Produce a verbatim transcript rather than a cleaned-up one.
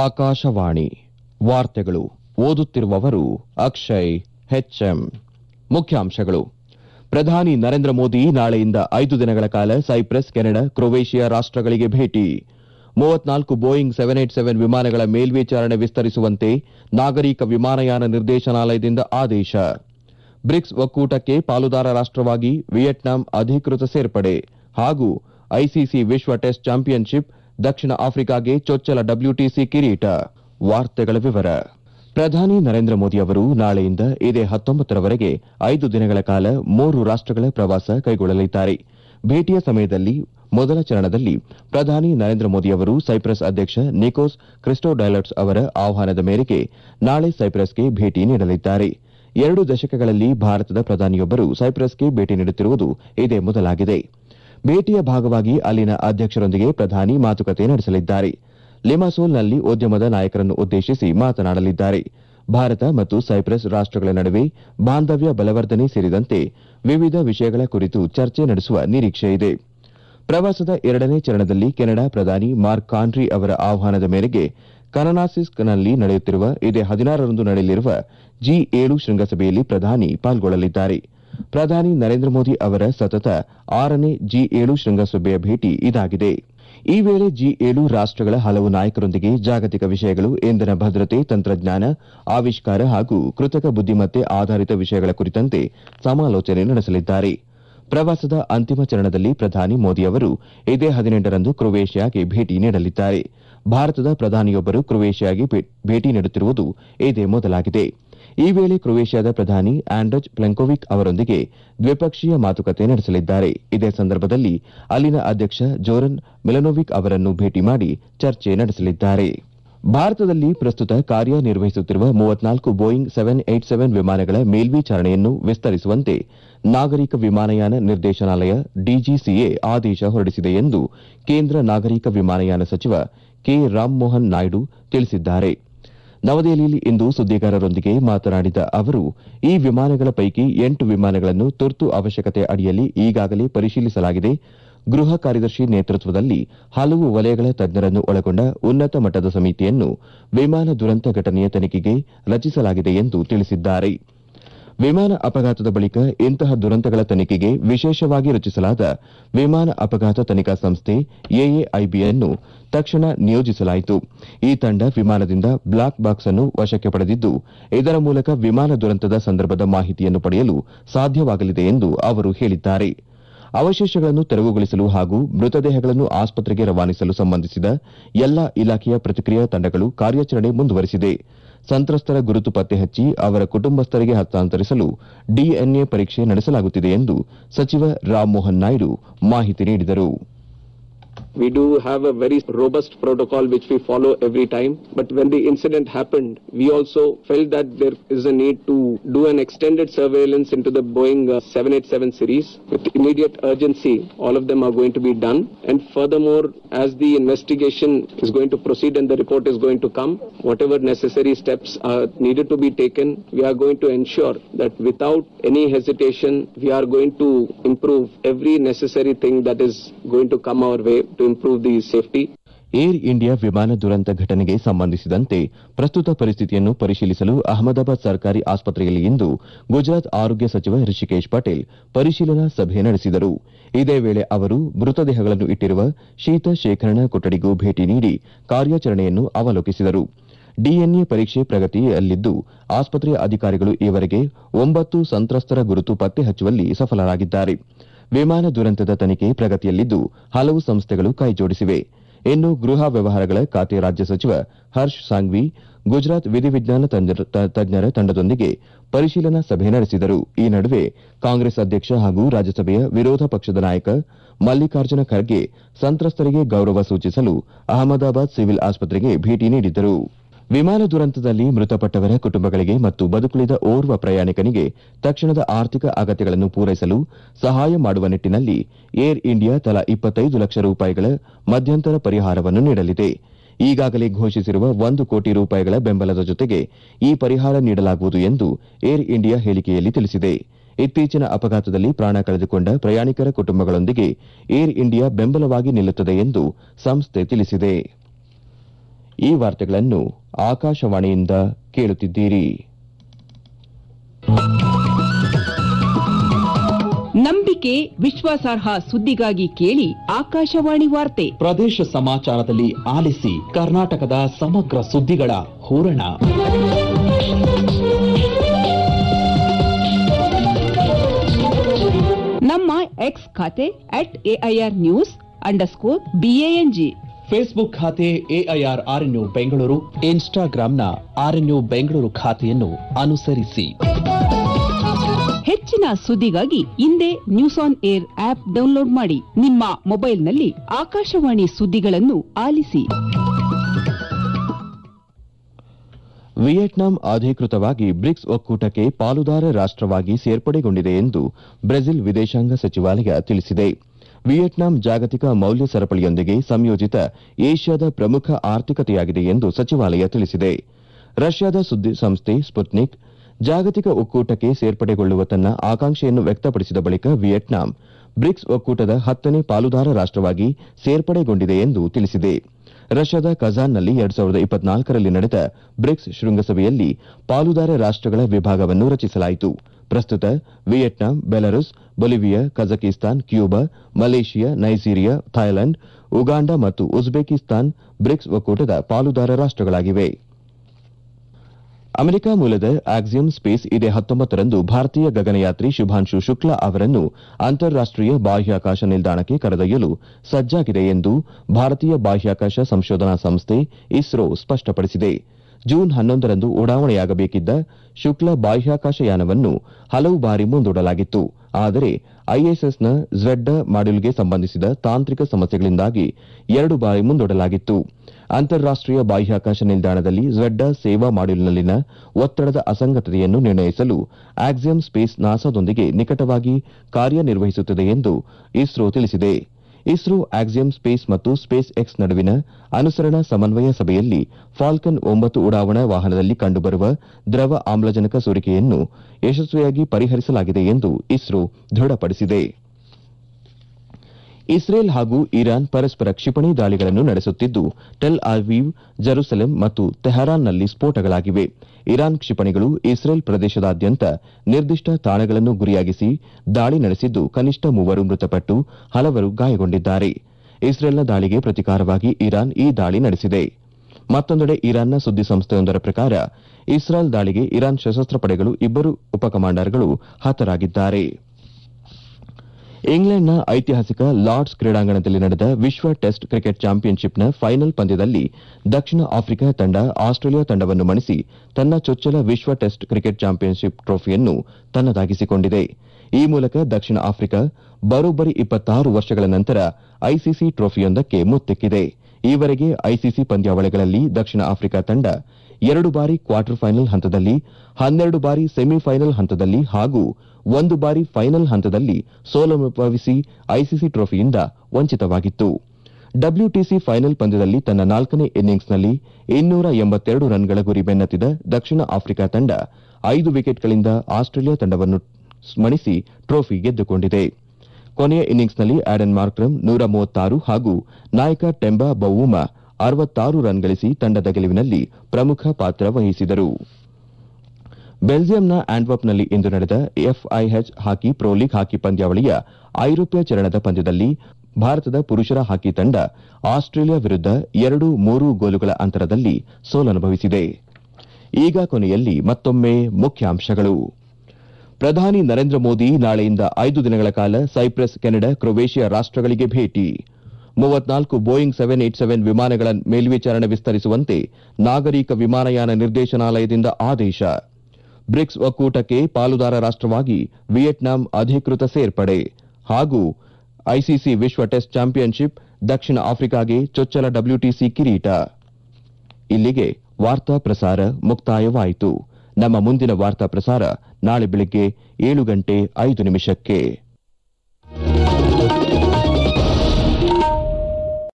ಆಕಾಶವಾಣಿ ವಾರ್ತೆಗಳು ಓದುತ್ತಿರುವವರು ಅಕ್ಷಯ್ ಹೆಚ್ಎಂ. ಮುಖ್ಯಾಂಶಗಳು. ಪ್ರಧಾನಿ ನರೇಂದ್ರ ಮೋದಿ ನಾಳೆಯಿಂದ ಐದು ದಿನಗಳ ಕಾಲ ಸೈಪ್ರಸ್, ಕೆನಡಾ, ಕ್ರೊವೇಷಿಯಾ ರಾಷ್ಟಗಳಿಗೆ ಭೇಟಿ. ಮೂವತ್ನಾಲ್ಕು ಬೋಯಿಂಗ್ ಸೆವೆನ್ ಏಟ್ ಸೆವೆನ್ ವಿಮಾನಗಳ ಮೇಲ್ವಿಚಾರಣೆ ವಿಸ್ತರಿಸುವಂತೆ ನಾಗರಿಕ ವಿಮಾನಯಾನ ನಿರ್ದೇಶನಾಲಯದಿಂದ ಆದೇಶ. ಬ್ರಿಕ್ಸ್ ಒಕ್ಕೂಟಕ್ಕೆ ಪಾಲುದಾರ ರಾಷ್ಟವಾಗಿ ವಿಯೆಟ್ನಾಂ ಅಧಿಕೃತ ಸೇರ್ಪಡೆ ಹಾಗೂ ಐಸಿಸಿ ವಿಶ್ವ ಟೆಸ್ಟ್ ಚಾಂಪಿಯನ್ಶಿಪ್ ದಕ್ಷಿಣ ಆಫ್ರಿಕಾಗೆ ಚೊಚ್ಚಲ ಡಬ್ಲ್ಯೂಟಿಸಿ ಕಿರೀಟ. ವಾರ್ತೆಗಳ ವಿವರ. ಪ್ರಧಾನಿ ನರೇಂದ್ರ ಮೋದಿ ಅವರು ನಾಳೆಯಿಂದ ಇದೇ ಹತ್ತೊಂಬತ್ತರವರೆಗೆ ಐದು ದಿನಗಳ ಕಾಲ ಮೂರು ರಾಷ್ಟಗಳ ಪ್ರವಾಸ ಕೈಗೊಳ್ಳಲಿದ್ದಾರೆ. ಭೇಟಿಯ ಸಮಯದಲ್ಲಿ ಮೊದಲ ಚರಣದಲ್ಲಿ ಪ್ರಧಾನಿ ನರೇಂದ್ರ ಮೋದಿ ಅವರು ಸೈಪ್ರಸ್ ಅಧ್ಯಕ್ಷ ನಿಕೋಸ್ ಕ್ರಿಸ್ಟೋಡೈಲಟ್ಸ್ ಅವರ ಆಹ್ವಾನದ ಮೇರೆಗೆ ನಾಳೆ ಸೈಪ್ರಸ್ಗೆ ಭೇಟಿ ನೀಡಲಿದ್ದಾರೆ. ಎರಡು ದಶಕಗಳಲ್ಲಿ ಭಾರತದ ಪ್ರಧಾನಿಯೊಬ್ಬರು ಸೈಪ್ರಸ್ಗೆ ಭೇಟಿ ನೀಡುತ್ತಿರುವುದು ಇದೇ ಮೊದಲಾಗಿದೆ. ಭೇಟಿಯ ಭಾಗವಾಗಿ ಅಲ್ಲಿನ ಅಧ್ಯಕ್ಷರೊಂದಿಗೆ ಪ್ರಧಾನಿ ಮಾತುಕತೆ ನಡೆಸಲಿದ್ದಾರೆ. ಲಿಮಾಸೋಲ್ನಲ್ಲಿ ಉದ್ಯಮದ ನಾಯಕರನ್ನು ಉದ್ದೇಶಿಸಿ ಮಾತನಾಡಲಿದ್ದಾರೆ. ಭಾರತ ಮತ್ತು ಸೈಪ್ರಸ್ ರಾಷ್ಟಗಳ ನಡುವೆ ಬಾಂಧವ್ಯ ಬಲವರ್ಧನೆ ಸೇರಿದಂತೆ ವಿವಿಧ ವಿಷಯಗಳ ಕುರಿತು ಚರ್ಚೆ ನಡೆಸುವ ನಿರೀಕ್ಷೆಯಿದೆ. ಪ್ರವಾಸದ ಎರಡನೇ ಚರಣದಲ್ಲಿ ಕೆನಡಾ ಪ್ರಧಾನಿ ಮಾರ್ಕ್ ಕಾರ್ನಿ ಅವರ ಆಹ್ವಾನದ ಮೇರೆಗೆ ಕನನಾಸಿಸ್ನಲ್ಲಿ ನಡೆಯುತ್ತಿರುವ ಇದೇ ಹದಿನಾರರಂದು ನಡೆಯಲಿರುವ ಜಿ ಏಳು ಶೃಂಗಸಭೆಯಲ್ಲಿ ಪ್ರಧಾನಿ ಪಾಲ್ಗೊಳ್ಳಲಿದ್ದಾರೆ. ಪ್ರಧಾನಿ ನರೇಂದ್ರ ಮೋದಿ ಅವರ ಸತತ ಆರನೇ ಜಿ ಏಳು ಶೃಂಗಸಭೆಯ ಭೇಟಿ ಇದಾಗಿದೆ. ಈ ವೇಳೆ ಜಿ ಏಳು ರಾಷ್ಟಗಳ ಹಲವು ನಾಯಕರೊಂದಿಗೆ ಜಾಗತಿಕ ವಿಷಯಗಳು, ಇಂಧನ ಭದ್ರತೆ, ತಂತ್ರಜ್ಞಾನ, ಆವಿಷ್ಕಾರ ಹಾಗೂ ಕೃತಕ ಬುದ್ದಿಮತ್ತೆ ಆಧಾರಿತ ವಿಷಯಗಳ ಕುರಿತಂತೆ ಸಮಾಲೋಚನೆ ನಡೆಸಲಿದ್ದಾರೆ. ಪ್ರವಾಸದ ಅಂತಿಮ ಚರಣದಲ್ಲಿ ಪ್ರಧಾನಿ ಮೋದಿ ಅವರು ಇದೇ ಹದಿನೆಂಟರಂದು ಕ್ರೊವೇಷಿಯಾಗೆ ಭೇಟಿ ನೀಡಲಿದ್ದಾರೆ. ಭಾರತದ ಪ್ರಧಾನಿಯೊಬ್ಬರು ಕ್ರೊವೇಷಿಯಾಗೆ ಭೇಟಿ ನೀಡುತ್ತಿರುವುದು ಇದೇ ಮೊದಲಾಗಿದೆ. ಈ ವೇಳೆ ಕ್ರೊವೇಷಿಯಾದ ಪ್ರಧಾನಿ ಆಂಡ್ರಜ್ ಪ್ಲೆಂಕೋವಿಕ್ ಅವರೊಂದಿಗೆ ದ್ವಿಪಕ್ಷೀಯ ಮಾತುಕತೆ ನಡೆಸಲಿದ್ದಾರೆ. ಇದೇ ಸಂದರ್ಭದಲ್ಲಿ ಅಲ್ಲಿನ ಅಧ್ಯಕ್ಷ ಜೋರನ್ ಮಿಲನೋವಿಕ್ ಅವರನ್ನು ಭೇಟಿ ಮಾಡಿ ಚರ್ಚೆ ನಡೆಸಲಿದ್ದಾರೆ. ಭಾರತದಲ್ಲಿ ಪ್ರಸ್ತುತ ಕಾರ್ಯನಿರ್ವಹಿಸುತ್ತಿರುವ ಮೂವತ್ನಾಲ್ಕು ಬೋಯಿಂಗ್ ಸೆವೆನ್ ಏಟ್ ಸೆವೆನ್ ವಿಮಾನಗಳ ಮೇಲ್ವಿಚಾರಣೆಯನ್ನು ವಿಸ್ತರಿಸುವಂತೆ ನಾಗರಿಕ ವಿಮಾನಯಾನ ನಿರ್ದೇಶನಾಲಯ ಡಿಜಿಸಿಎ ಆದೇಶ ಹೊರಡಿಸಿದೆ ಎಂದು ಕೇಂದ್ರ ನಾಗರಿಕ ವಿಮಾನಯಾನ ಸಚಿವ ಕೆ ರಾಮಮೋಹನ್ ನಾಯ್ಡು ತಿಳಿಸಿದ್ದಾರೆ. ನವದೆಹಲಿಯಲ್ಲಿ ಇಂದು ಸುದ್ದಿಗಾರರೊಂದಿಗೆ ಮಾತನಾಡಿದ ಅವರು, ಈ ವಿಮಾನಗಳ ಪೈಕಿ ಎಂಟು ವಿಮಾನಗಳನ್ನು ತುರ್ತು ಅವಶ್ಯಕತೆ ಅಡಿಯಲ್ಲಿ ಈಗಾಗಲೇ ಪರಿಶೀಲಿಸಲಾಗಿದೆ. ಗೃಹ ಕಾರ್ಯದರ್ಶಿ ನೇತೃತ್ವದಲ್ಲಿ ಹಲವು ವಲಯಗಳ ತಜ್ಞರನ್ನು ಒಳಗೊಂಡ ಉನ್ನತ ಮಟ್ಟದ ಸಮಿತಿಯನ್ನು ವಿಮಾನ ದುರಂತ ಘಟನೆಯ ತನಿಖೆಗೆ ರಚಿಸಲಾಗಿದೆ ಎಂದು ತಿಳಿಸಿದ್ದಾರೆ. ವಿಮಾನ ಅಪಘಾತದ ಬಳಿಕ ಇಂತಹ ದುರಂತಗಳ ತನಿಖೆಗೆ ವಿಶೇಷವಾಗಿ ರಚಿಸಲಾದ ವಿಮಾನ ಅಪಘಾತ ತನಿಖಾ ಸಂಸ್ಥೆ ಎಎಐಬಿಯನ್ನು ತಕ್ಷಣ ನಿಯೋಜಿಸಲಾಯಿತು. ಈ ತಂಡ ವಿಮಾನದಿಂದ ಬ್ಲಾಕ್ ಬಾಕ್ಸ್ ಅನ್ನು ವಶಕ್ಕೆ ಪಡೆದಿದ್ದು, ಇದರ ಮೂಲಕ ವಿಮಾನ ದುರಂತದ ಸಂದರ್ಭದ ಮಾಹಿತಿಯನ್ನು ಪಡೆಯಲು ಸಾಧ್ಯವಾಗಲಿದೆ ಎಂದು ಅವರು ಹೇಳಿದ್ದಾರೆ. ಅವಶೇಷಗಳನ್ನು ತೆರವುಗೊಳಿಸಲು ಹಾಗೂ ಮೃತದೇಹಗಳನ್ನು ಆಸ್ಪತ್ರೆಗೆ ರವಾನಿಸಲು ಸಂಬಂಧಿಸಿದ ಎಲ್ಲಾ ಇಲಾಖೆಯ ಪ್ರತಿಕ್ರಿಯಾ ತಂಡಗಳು ಕಾರ್ಯಾಚರಣೆ ಮುಂದುವರೆಸಿದೆ. ಸಂತ್ರಸ್ತರ ಗುರುತು ಪತ್ತೆ ಹಚ್ಚಿ ಅವರ ಕುಟುಂಬಸ್ಥರಿಗೆ ಹಸ್ತಾಂತರಿಸಲು ಡಿಎನ್ಎ ಪರೀಕ್ಷೆ ನಡೆಸಲಾಗುತ್ತಿದೆ ಎಂದು ಸಚಿವ ರಾಮಮೋಹನ್ ನಾಯ್ಡು ಮಾಹಿತಿ ನೀಡಿದರು. We do have a very robust protocol which we follow every time. But when the incident happened, we also felt that there is a need to do an extended surveillance into the Boeing uh, seven eighty-seven series. With immediate urgency, all of them are going to be done. And furthermore, as the investigation is going to proceed and the report is going to come, whatever necessary steps are needed to be taken, we are going to ensure that without any hesitation, we are going to improve every necessary thing that is going to come our way to improve the safety. Air India ವಿಮಾನ ದುರಂತ ಘಟನೆಗೆ ಸಂಬಂಧಿಸಿದಂತೆ ಪ್ರಸ್ತುತ ಪರಿಸ್ಥಿತಿಯನ್ನು ಪರಿಶೀಲಿಸಲು ಅಹಮದಾಬಾದ್ ಸರ್ಕಾರಿ ಆಸ್ಪತ್ರೆಯಲ್ಲಿ ಇಂದು ಗುಜರಾತ್ ಆರೋಗ್ಯ ಸಚಿವ ರಿಷಿಕೇಶ್ ಪಟೇಲ್ ಪರಿಶೀಲನಾ ಸಭೆ ನಡೆಸಿದರು. ಇದೇ ವೇಳೆ ಅವರು ಮೃತದೇಹಗಳನ್ನು ಇಟ್ಟಿರುವ ಶೀತ ಶೇಖರಣಾ ಕೊಠಡಿಗೂ ಭೇಟಿ ನೀಡಿ ಕಾರ್ಯಾಚರಣೆಯನ್ನು ಅವಲೋಕಿಸಿದರು. ಡಿಎನ್ಎ ಪರೀಕ್ಷೆ ಪ್ರಗತಿಯಲ್ಲಿದ್ದು, ಆಸ್ಪತ್ರೆಯ ಅಧಿಕಾರಿಗಳು ಈವರೆಗೆ ಒಂಬತ್ತು ಸಂತ್ರಸ್ತರ ಗುರುತು ಪತ್ತೆ ಹಚ್ಚುವಲ್ಲಿ ಸಫಲರಾಗಿದ್ದಾರೆ. ವಿಮಾನ ದುರಂತದ ತನಿಖೆ ಪ್ರಗತಿಯಲ್ಲಿದ್ದು, ಹಲವು ಸಂಸ್ಥೆಗಳು ಕೈಜೋಡಿಸಿವೆ. ಇನ್ನು ಗೃಹ ವ್ಯವಹಾರಗಳ ಖಾತೆ ರಾಜ್ಯ ಸಚಿವ ಹರ್ಷ್ ಸಾಂಘ್ವಿ ಗುಜರಾತ್ ವಿಧಿವಿಜ್ಞಾನ ತಜ್ಞರ ತಂಡದೊಂದಿಗೆ ಪರಿಶೀಲನಾ ಸಭೆ ನಡೆಸಿದರು. ಈ ನಡುವೆ ಕಾಂಗ್ರೆಸ್ ಅಧ್ಯಕ್ಷ ಹಾಗೂ ರಾಜ್ಯಸಭೆಯ ವಿರೋಧ ಪಕ್ಷದ ನಾಯಕ ಮಲ್ಲಿಕಾರ್ಜುನ ಖರ್ಗೆ ಸಂತ್ರಸ್ತರಿಗೆ ಗೌರವ ಸೂಚಿಸಲು ಅಹಮದಾಬಾದ್ ಸಿವಿಲ್ ಆಸ್ಪತ್ರೆಗೆ ಭೇಟಿ ನೀಡಿದ್ದರು. ವಿಮಾನ ದುರಂತದಲ್ಲಿ ಮೃತಪಟ್ಟವರ ಕುಟುಂಬಗಳಿಗೆ ಮತ್ತು ಬದುಕುಳಿದ ಓರ್ವ ಪ್ರಯಾಣಿಕನಿಗೆ ತಕ್ಷಣದ ಆರ್ಥಿಕ ಅಗತ್ಯಗಳನ್ನು ಪೂರೈಸಲು ಸಹಾಯ ಮಾಡುವ ನಿಟ್ಟಿನಲ್ಲಿ ಏರ್ ಇಂಡಿಯಾ ತಲಾ ಇಪ್ಪತ್ತೈದು ಲಕ್ಷ ರೂಪಾಯಿಗಳ ಮಧ್ಯಂತರ ಪರಿಹಾರವನ್ನು ನೀಡಲಿದೆ. ಈಗಾಗಲೇ ಘೋಷಿಸಿರುವ ಒಂದು ಕೋಟಿ ರೂಪಾಯಿಗಳ ಬೆಂಬಲದ ಜೊತೆಗೆ ಈ ಪರಿಹಾರ ನೀಡಲಾಗುವುದು ಎಂದು ಏರ್ ಇಂಡಿಯಾ ಹೇಳಿಕೆಯಲ್ಲಿ ತಿಳಿಸಿದೆ. ಇತ್ತೀಚಿನ ಅಪಘಾತದಲ್ಲಿ ಪ್ರಾಣ ಕಳೆದುಕೊಂಡ ಪ್ರಯಾಣಿಕರ ಕುಟುಂಬಗಳೊಂದಿಗೆ ಏರ್ ಇಂಡಿಯಾ ಬೆಂಬಲವಾಗಿ ನಿಲ್ಲುತ್ತದೆ ಎಂದು ಸಂಸ್ಥೆ ತಿಳಿಸಿದೆ. ಈ ವಾರ್ತೆಗಳನ್ನು ಆಕಾಶವಾಣಿಯಿಂದ ಕೇಳುತ್ತಿದ್ದೀರಿ. ನಂಬಿಕೆ ವಿಶ್ವಾಸಾರ್ಹ ಸುದ್ದಿಗಾಗಿ ಕೇಳಿ ಆಕಾಶವಾಣಿ ವಾರ್ತೆ. ಪ್ರದೇಶ ಸಮಾಚಾರದಲ್ಲಿ ಆಲಿಸಿ ಕರ್ನಾಟಕದ ಸಮಗ್ರ ಸುದ್ದಿಗಳ ಹೂರಣ. ನಮ್ಮ ಎಕ್ಸ್ ಖಾತೆ at AIR news underscore BANG, Facebook ಖಾತೆ ಎಐಆರ್ ಆರ್ಎನ್ಯು ಬೆಂಗಳೂರು, ಇನ್ಸ್ಟಾಗ್ರಾಂನ ಆರ್ಎನ್ಯು ಬೆಂಗಳೂರು ಖಾತೆಯನ್ನು ಅನುಸರಿಸಿ. ಹೆಚ್ಚಿನ ಸುದ್ದಿಗಾಗಿ ಇಂದೇ news on air app download ಮಾಡಿ. ನಿಮ್ಮ ಮೊಬೈಲ್ನಲ್ಲಿ ಆಕಾಶವಾಣಿ ಸುದ್ದಿಗಳನ್ನು ಆಲಿಸಿ. ವಿಯೆಟ್ನಾಂ ಅಧಿಕೃತವಾಗಿ ಬ್ರಿಕ್ಸ್ ಒಕ್ಕೂಟಕ್ಕೆ ಪಾಲುದಾರ ರಾಷ್ಟವಾಗಿ ಸೇರ್ಪಡೆಗೊಂಡಿದೆ ಎಂದು ಬ್ರೆಜಿಲ್ ವಿದೇಶಾಂಗ ಸಚಿವಾಲಯ ತಿಳಿಸಿದೆ. ವಿಯೆಟ್ನಾಂ ಜಾಗತಿಕ ಮೌಲ್ಯ ಸರಪಳಿಯೊಂದಿಗೆ ಸಂಯೋಜಿತ ಏಷ್ಯಾದ ಪ್ರಮುಖ ಆರ್ಥಿಕತೆಯಾಗಿದೆ ಎಂದು ಸಚಿವಾಲಯ ತಿಳಿಸಿದೆ. ರಷ್ಯಾದ ಸುದ್ದಿ ಸಂಸ್ಥೆ ಸ್ಪುಟ್ನಿಕ್ ಜಾಗತಿಕ ಒಕ್ಕೂಟಕ್ಕೆ ಸೇರ್ಪಡೆಗೊಳ್ಳುವ ತನ್ನ ಆಕಾಂಕ್ಷೆಯನ್ನು ವ್ಯಕ್ತಪಡಿಸಿದ ಬಳಿಕ ವಿಯೆಟ್ನಾಂ ಬ್ರಿಕ್ಸ್ ಒಕ್ಕೂಟದ ಹತ್ತನೇ ಪಾಲುದಾರ ರಾಷ್ಟವಾಗಿ ಸೇರ್ಪಡೆಗೊಂಡಿದೆ ಎಂದು ತಿಳಿಸಿದೆ. ರಷ್ಯಾದ ಕಜಾನ್ನಲ್ಲಿ ಎರಡ್ ಸಾವಿರದ ಇಪ್ಪತ್ನಾಲ್ಕರಲ್ಲಿ ನಡೆದ ಬ್ರಿಕ್ಸ್ ಶೃಂಗಸಭೆಯಲ್ಲಿ ಪಾಲುದಾರ ರಾಷ್ಟಗಳ ವಿಭಾಗವನ್ನು ರಚಿಸಲಾಯಿತು. ಪ್ರಸ್ತುತ Vietnam, Belarus, Bolivia, Kazakhstan, Cuba, Malaysia, Nigeria, Thailand, Uganda ಮತ್ತು ಉಜ್ಬೇಕಿಸ್ತಾನ್ ಬ್ರಿಕ್ಸ್ ಒಕ್ಕೂಟದ ಪಾಲುದಾರ ರಾಷ್ಟಗಳಾಗಿವೆ. ಅಮೆರಿಕ ಮೂಲದ ಆಕ್ಸಿಯಂ ಸ್ಪೇಸ್ ಇದೇ ಹತ್ತೊಂಬತ್ತರಂದು ಭಾರತೀಯ ಗಗನಯಾತ್ರಿ ಶುಭಾಂಶು ಶುಕ್ಲಾ ಅವರನ್ನು ಅಂತಾರಾಷ್ಟೀಯ ಬಾಹ್ಯಾಕಾಶ ನಿಲ್ದಾಣಕ್ಕೆ ಕರೆದೊಯ್ಯಲು ಸಜ್ಜಾಗಿದೆ ಎಂದು ಭಾರತೀಯ ಬಾಹ್ಯಾಕಾಶ ಸಂಶೋಧನಾ ಸಂಸ್ಥೆ ಇಸ್ರೋ ಸ್ಪಷ್ಟಪಡಿಸಿದೆ. ಜೂನ್ ಹನ್ನೊಂದರಂದು ಉಡಾವಣೆಯಾಗಬೇಕಿದ್ದ ಶುಕ್ಲಾ ಬಾಹ್ಯಾಕಾಶ ಯಾನವನ್ನು ಹಲವು ಬಾರಿ ಮುಂದೂಡಲಾಗಿತ್ತು. ಆದರೆ ಐಎಸ್ಎಸ್ನ ಝೆಡ್ ಮಾಡ್ಯೂಲ್ಗೆ ಸಂಬಂಧಿಸಿದ ತಾಂತ್ರಿಕ ಸಮಸ್ಯೆಗಳಿಂದಾಗಿ ಎರಡು ಬಾರಿ ಮುಂದೂಡಲಾಗಿತ್ತು. ಅಂತಾರಾಷ್ಟೀಯ ಬಾಹ್ಯಾಕಾಶ ನಿಲ್ದಾಣದಲ್ಲಿ ಝೆಡ್ ಸೇವಾ ಮಾಡ್ಯೂಲ್ನಲ್ಲಿನ ಒತ್ತಡದ ಅಸಂಗತತೆಯನ್ನು ನಿರ್ಣಯಿಸಲು ಆಕ್ಸಿಯಂ ಸ್ಪೇಸ್ ನಾಸಾದೊಂದಿಗೆ ನಿಕಟವಾಗಿ ಕಾರ್ಯನಿರ್ವಹಿಸುತ್ತದೆ ಎಂದು ಇಸ್ರೋ ತಿಳಿಸಿದೆ. ಇಸ್ರೋ ಆಕ್ಸಿಯಂ ಸ್ಪೇಸ್ ಮತ್ತು ಸ್ಪೇಸ್ ಎಕ್ಸ್ ನಡುವಿನ ಅನುಸರಣಾ ಸಮನ್ವಯ ಸಭೆಯಲ್ಲಿ ಫಾಲ್ಕನ್ ಒಂಬತ್ತು ಉಡಾವಣಾ ವಾಹನದಲ್ಲಿ ಕಂಡುಬರುವ ದ್ರವ ಆಮ್ಲಜನಕ ಸೋರಿಕೆಯನ್ನು ಯಶಸ್ವಿಯಾಗಿ ಪರಿಹರಿಸಲಾಗಿದೆ ಎಂದು ಇಸ್ರೋ ದೃಢಪಡಿಸಿದೆ. ಇಸ್ರೇಲ್ ಹಾಗೂ ಇರಾನ್ ಪರಸ್ಪರ ಕ್ಷಿಪಣಿ ದಾಳಿಗಳನ್ನು ನಡೆಸುತ್ತಿದ್ದು, ಟೆಲ್ ಅವೀವ್, ಜೆರುಸಲೆಂ ಮತ್ತು ತೆಹರಾನ್ನಲ್ಲಿ ಸ್ಫೋಟಗಳಾಗಿವೆ. ಇರಾನ್ ಕ್ಷಿಪಣಿಗಳು ಇಸ್ರೇಲ್ ಪ್ರದೇಶದಾದ್ಯಂತ ನಿರ್ದಿಷ್ಟ ತಾಣಗಳನ್ನು ಗುರಿಯಾಗಿಸಿ ದಾಳಿ ನಡೆಸಿದ್ದು, ಕನಿಷ್ಠ ಮೂವರು ಮೃತಪಟ್ಟು ಹಲವರು ಗಾಯಗೊಂಡಿದ್ದಾರೆ. ಇಸ್ರೇಲ್ನ ದಾಳಿಗೆ ಪ್ರತಿಕಾರವಾಗಿ ಇರಾನ್ ಈ ದಾಳಿ ನಡೆಸಿದೆ. ಮತ್ತೊಂದೆಡೆ ಇರಾನ್ನ ಸುದ್ದಿ ಸಂಸ್ಥೆಯೊಂದರ ಪ್ರಕಾರ ಇಸ್ರೇಲ್ ದಾಳಿಗೆ ಇರಾನ್ ಸಶಸ್ತ್ರ ಪಡೆಗಳು ಇಬ್ಬರು ಉಪಕಮಾಂಡರ್ಗಳು ಹತರಾಗಿದ್ದಾರೆ. ಇಂಗ್ಲೆಂಡ್ನ ಐತಿಹಾಸಿಕ ಲಾರ್ಡ್ಸ್ ಕ್ರೀಡಾಂಗಣದಲ್ಲಿ ನಡೆದ ವಿಶ್ವ ಟೆಸ್ಟ್ ಕ್ರಿಕೆಟ್ ಚಾಂಪಿಯನ್ಶಿಪ್ನ ಫೈನಲ್ ಪಂದ್ಯದಲ್ಲಿ ದಕ್ಷಿಣ ಆಫ್ರಿಕಾ ತಂಡ ಆಸ್ಟ್ರೇಲಿಯಾ ತಂಡವನ್ನು ಮಣಿಸಿ ತನ್ನ ಚೊಚ್ಚಲ ವಿಶ್ವ ಟೆಸ್ಟ್ ಕ್ರಿಕೆಟ್ ಚಾಂಪಿಯನ್ಶಿಪ್ ಟ್ರೋಫಿಯನ್ನು ತನ್ನದಾಗಿಸಿಕೊಂಡಿದೆ. ಈ ಮೂಲಕ ದಕ್ಷಿಣ ಆಫ್ರಿಕಾ ಬರೋಬ್ಬರಿ ಇಪ್ಪತ್ತಾರು ವರ್ಷಗಳ ನಂತರ ಐಸಿಸಿ ಟ್ರೋಫಿಯೊಂದಕ್ಕೆ ಮುತ್ತಿಕ್ಕಿದೆ. ಈವರೆಗೆ ಐಸಿಸಿ ಪಂದ್ಯಾವಳಿಗಳಲ್ಲಿ ದಕ್ಷಿಣ ಆಫ್ರಿಕಾ ತಂಡ ಎರಡು ಬಾರಿ ಕ್ವಾರ್ಟರ್ ಫೈನಲ್ ಹಂತದಲ್ಲಿ, ಹನ್ನೆರಡು ಬಾರಿ ಸೆಮಿಫೈನಲ್ ಹಂತದಲ್ಲಿ ಹಾಗೂ ಒಂದು ಬಾರಿ ಫೈನಲ್ ಹಂತದಲ್ಲಿ ಸೋಲನುಭವಿಸಿ ಐಸಿಸಿ ಟ್ರೋಫಿಯಿಂದ ವಂಚಿತವಾಗಿತ್ತು. ಡಬ್ಲ್ಯೂಟಿಸಿ ಫೈನಲ್ ಪಂದ್ಯದಲ್ಲಿ ತನ್ನ ನಾಲ್ಕನೇ ಇನ್ನಿಂಗ್ಸ್ನಲ್ಲಿ ಇನ್ನೂರ ಎಂಬತ್ತೆರಡು ರನ್ಗಳ ಗುರಿ ಬೆನ್ನತ್ತಿದ ದಕ್ಷಿಣ ಆಫ್ರಿಕಾ ತಂಡ ಐದು ವಿಕೆಟ್ಗಳಿಂದ ಆಸ್ಟ್ರೇಲಿಯಾ ತಂಡವನ್ನು ಮಣಿಸಿ ಟ್ರೋಫಿ ಗೆದ್ದುಕೊಂಡಿದೆ. ಕೊನೆಯ ಇನ್ನಿಂಗ್ಸ್ನಲ್ಲಿ ಆಡನ್ ಮಾರ್ಕ್ರಮ್ ನೂರ ಮೂವತ್ತಾರು ಹಾಗೂ ನಾಯಕ ಟೆಂಬಾ ಬವೂಮಾ ಅರವತ್ತಾರು ರನ್ ಗಳಿಸಿ ತಂಡದ ಗೆಲುವಿನಲ್ಲಿ ಪ್ರಮುಖ ಪಾತ್ರ ವಹಿಸಿದರು. ಬೆಲ್ಜಿಯಂನ ಆಂಟ್ವರ್ಪ್ನಲ್ಲಿ ಇಂದು ನಡೆದ FIH hockey pro league hockey ಪಂದ್ಯಾವಳಿಯ ಐರೋಪ್ಯ ಚರಣದ ಪಂದ್ಯದಲ್ಲಿ ಭಾರತದ ಪುರುಷರ ಹಾಕಿ ತಂಡ ಆಸ್ಟ್ರೇಲಿಯಾ ವಿರುದ್ಧ ಎರಡು ಮೂರು ಗೋಲುಗಳ ಅಂತರದಲ್ಲಿ ಸೋಲನುಭವಿಸಿದೆ. ಈಗ ಕೊನೆಯಲ್ಲಿ ಮತ್ತೊಮ್ಮೆ ಮುಖ್ಯಾಂಶಗಳು. ಪ್ರಧಾನಿ ನರೇಂದ್ರ ಮೋದಿ ನಾಳೆಯಿಂದ ಐದು ದಿನಗಳ ಕಾಲ ಸೈಪ್ರಸ್, ಕೆನಡಾ, ಕ್ರೊವೇಷಿಯಾ ರಾಷ್ಟಗಳಿಗೆ ಭೇಟಿ. ಮೂವತ್ನಾಲ್ಕು ಬೋಯಿಂಗ್ ಸೆವೆನ್ ಏಟ್ ಸೆವೆನ್ ವಿಮಾನಗಳ ಮೇಲ್ವಿಚಾರಣೆ ವಿಸ್ತರಿಸುವಂತೆ ನಾಗರಿಕ ವಿಮಾನಯಾನ ನಿರ್ದೇಶನಾಲಯದಿಂದ ಆದೇಶ. ಬ್ರಿಕ್ಸ್ ಒಕ್ಕೂಟಕ್ಕೆ ಪಾಲುದಾರ ರಾಷ್ಟವಾಗಿ ವಿಯೆಟ್ನಾಂ ಅಧಿಕೃತ ಸೇರ್ಪಡೆ ಹಾಗೂ ಐಸಿಸಿ ವಿಶ್ವ ಟೆಸ್ಟ್ ಚಾಂಪಿಯನ್ಶಿಪ್ ದಕ್ಷಿಣ ಆಫ್ರಿಕಾಗೆ ಚೊಚ್ಚಲ ಡಬ್ಲ್ಯೂಟಿಸಿ ಕಿರೀಟ. ಇಲ್ಲಿಗೆ ವಾರ್ತಾ ಪ್ರಸಾರ ಮುಕ್ತಾಯವಾಯಿತು. ನಮ್ಮ ಮುಂದಿನ ವಾರ್ತಾ ಪ್ರಸಾರ ನಾಳೆ ಬೆಳಗ್ಗೆ ಏಳು ಗಂಟೆ ಐದು ನಿಮಿಷಕ್ಕೆ.